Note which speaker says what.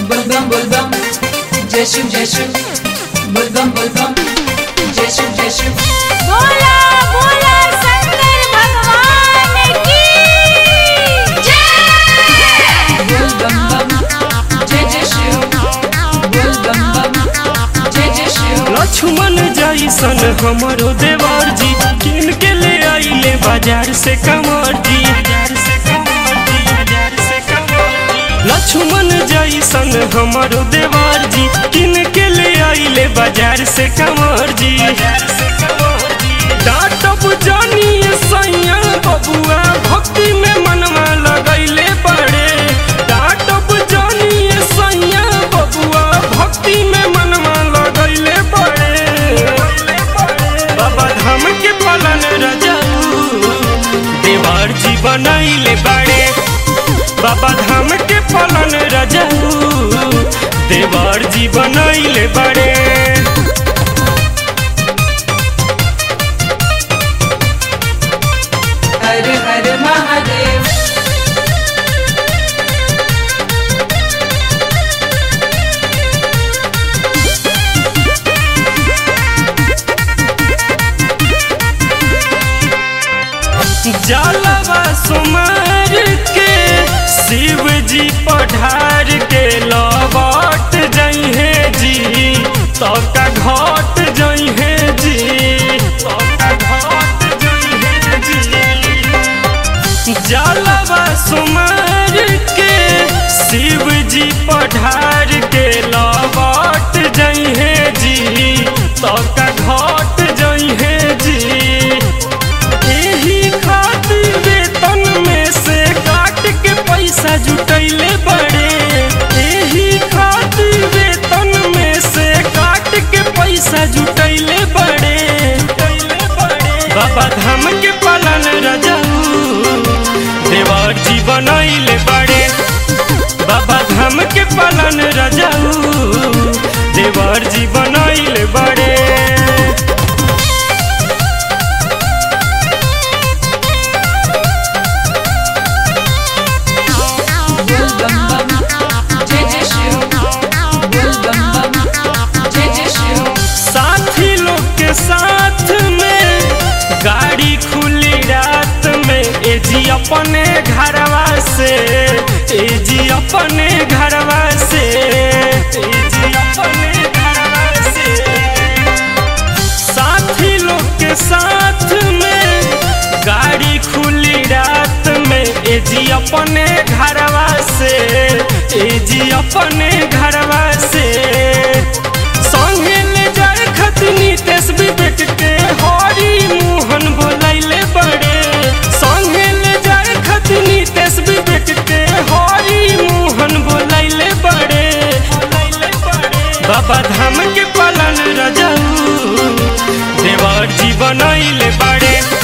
Speaker 1: बुलबम बुलबम जय शिव बुलबम बुलबम जय शिव
Speaker 2: बोला बोला शंकर भगवान की जय।
Speaker 1: बुलबम बम जय शिव बुलबम बम जय शिव।
Speaker 3: लक्ष्मण जैसन हमरो देवर जी किन के ले आइले बाजार से कमर जी। लक्ष्मण जैसन हमरो देवर जी किन के ले आइले बाजार से कमर जी। डाटब जानी सैया बबुआ भक्ति में मनवा लगैले बड़े। डाटब जानी सैया बबुआ भक्ति में मनवा लगैले बड़े। बाबा धाम के पालन रजाऊ देवर जी बनैले बड़े। बाबा धाम के पालन रजाऊ देवर जी बनैले बड़े।
Speaker 1: हर हर महादेव।
Speaker 3: जलवा सुमार के शिव जी पढ़ार के लौट जइहे जी। तका घाट जइहे जी। तका घाट जइहे जी। जलवा सुमार के शिव जी पढ़ार के लौट जइहे जी। तका घाट जइहे जी। एही खातिर वेतन में से काट के पैसा जुटैले बड़े। एही खातिर वेतन में से काट के पैसा जुटैले बड़े। बाबा धाम के पालन रजाऊ देवर जी बनैले बड़े। बाबा धाम के पालन रजाऊ देवर जी बनैले बड़े।
Speaker 1: बुलबम बम जय शिव बुलबम बम जय शिव।
Speaker 3: साथी लोग के साथ में गाड़ी खुली रात में एजी अपने घरवा से। एजी अपने घरवा से। एजी अपने घरवा से। साथी लोग के साथ में गाड़ी खुली रात में एजी अपने घरवा से। एजी अपने घरवा से। संगे ले जाए खतनी तेस विवेक के हरी मोहन बोलैले बड़े। संगे ले जाए खतनी तेस विवेक के हरी मोहन बोलैले बड़े। बाबा धाम के पालन रजाऊ देवर जी बनैले बड़े।